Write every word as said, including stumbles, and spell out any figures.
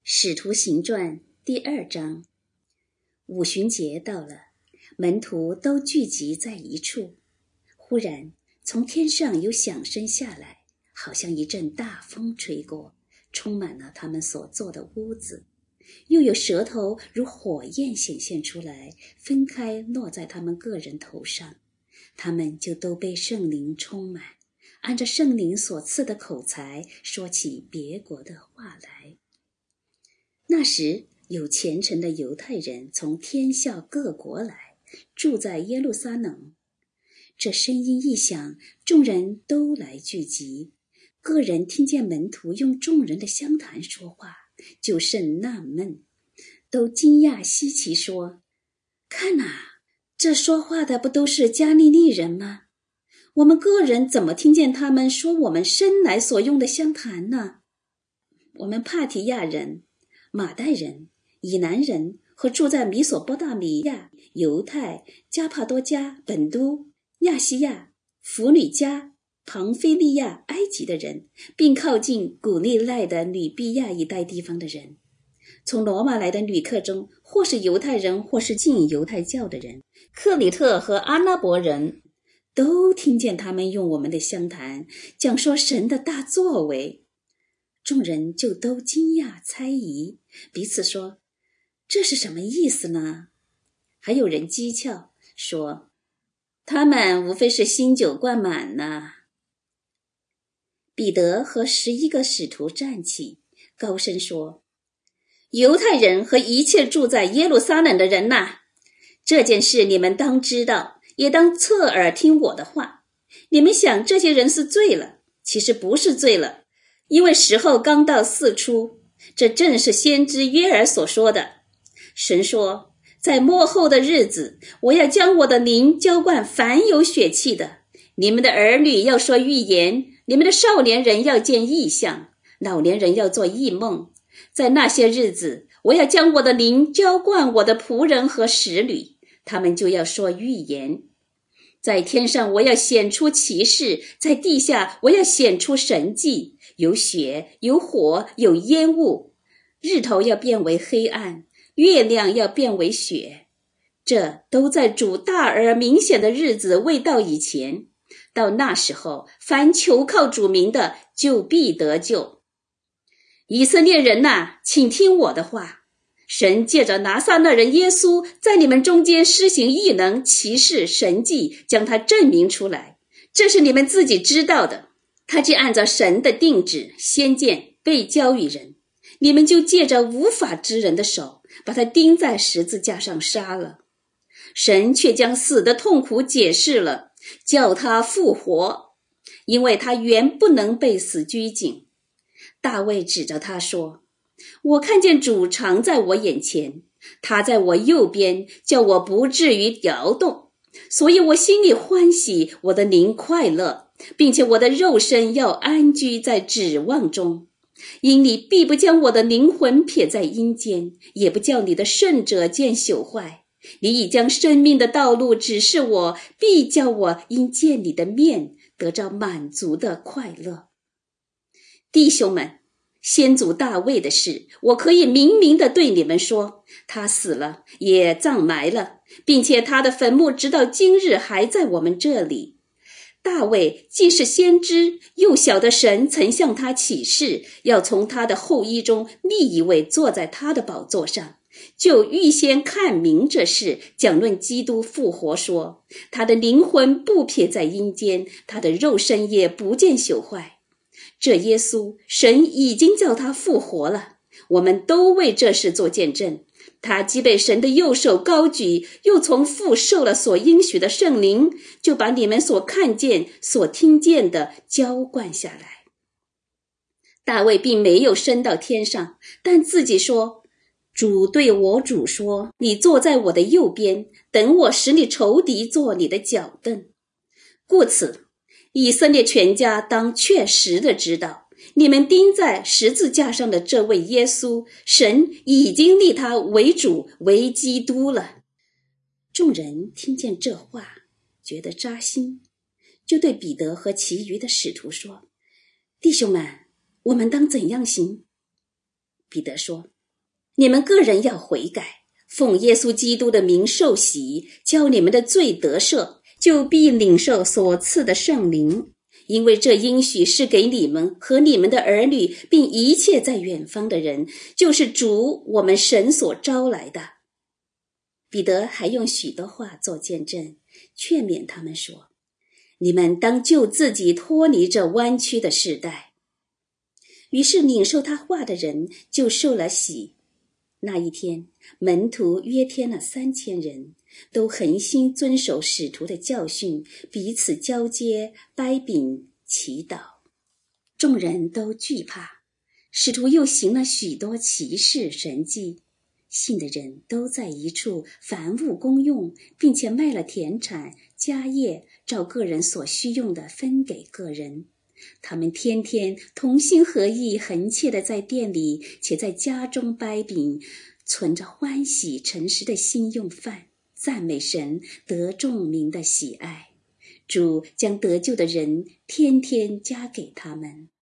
使徒行传第二章。五旬节到了，门徒都聚集在一处。忽然从天上有响声下来，好像一阵大风吹过，充满了他们所坐的屋子。又有舌头如火焰显现出来，分开落在他们个人头上。他们就都被圣灵充满，按照圣灵所赐的口才说起别国的话来。那时有虔诚的犹太人从天下各国来，住在耶路撒冷。这声音一响，众人都来聚集。个人听见门徒用众人的相谈说话，就甚纳闷，都惊讶稀奇说：看哪，这说话的不都是加利利人吗？我们个人怎么听见他们说我们生来所用的相谈呢？我们帕提亚人、马代人、以南人和住在米索波大米亚、犹太、加帕多加、本都、亚细亚、弗吕加、庞菲利亚、埃及的人，并靠近古利奈的吕比亚一带地方的人，从罗马来的旅客中，或是犹太人，或是信犹太教的人，克里特和阿拉伯人，都听见他们用我们的相谈讲说神的大作为。众人就都惊讶猜疑，彼此说：这是什么意思呢？还有人讥诮说：他们无非是新酒灌满了。彼得和十一个使徒站起，高声说：犹太人和一切住在耶路撒冷的人呐，这件事你们当知道，也当侧耳听我的话。你们想这些人是醉了，其实不是醉了，因为时候刚到四初，这正是先知约珥所说的。神说，在末后的日子，我要将我的灵浇灌凡有血气的，你们的儿女要说预言，你们的少年人要见异象，老年人要做异梦。在那些日子，我要将我的灵浇灌我的仆人和使女，他们就要说预言。在天上我要显出奇事，在地下我要显出神迹，有血，有火，有烟雾，日头要变为黑暗，月亮要变为血。这都在主大而明显的日子未到以前。到那时候，凡求靠主名的，就必得救。以色列人哪，请听我的话。神借着拿撒勒人耶稣在你们中间施行异能、奇事、神迹，将他证明出来，这是你们自己知道的。他既按照神的定旨先见被交与人，你们就借着无法之人的手把他钉在十字架上杀了。神却将死的痛苦解释了，叫他复活，因为他原不能被死拘禁。大卫指着他说：我看见主常在我眼前，他在我右边，叫我不至于摇动。所以我心里欢喜，我的灵快乐，并且我的肉身要安居在指望中。因你必不将我的灵魂撇在阴间，也不叫你的圣者见朽坏。你已将生命的道路指示我，必叫我因见你的面得着满足的快乐。弟兄们，先祖大卫的事，我可以明明地对你们说，他死了，也葬埋了，并且他的坟墓直到今日还在我们这里。大卫既是先知，又晓得神曾向他启示，要从他的后裔中立一位坐在他的宝座上，就预先看明这事，讲论基督复活说，他的灵魂不撇在阴间，他的肉身也不见朽坏。这耶稣，神已经叫他复活了，我们都为这事做见证。他既被神的右手高举，又从父受了所应许的圣灵，就把你们所看见、所听见的浇灌下来。大卫并没有升到天上，但自己说：主对我主说，你坐在我的右边，等我使你仇敌做你的脚凳。故此以色列全家当确实的知道，你们钉在十字架上的这位耶稣，神已经立他为主为基督了。众人听见这话，觉得扎心，就对彼得和其余的使徒说：弟兄们，我们当怎样行？彼得说： 你们个人要悔改，奉耶稣基督的名受洗，叫你们的罪得赦，就必领受所赐的圣灵。因为这应许是给你们和你们的儿女，并一切在远方的人，就是主我们神所招来的。彼得还用许多话做见证，劝勉他们说，你们当救自己脱离这弯曲的世代。于是领受他话的人就受了洗。那一天，门徒约添了三千人，都恒心遵守使徒的教训，彼此交接，掰饼，祈祷。众人都惧怕，使徒又行了许多奇事神迹，信的人都在一处，凡物公用，并且卖了田产、家业，照个人所需用的分给个人。他们天天同心合意，恒切地在店里，且在家中掰饼，存着欢喜诚实的心用饭，赞美神，得众民的喜爱。主将得救的人天天加给他们。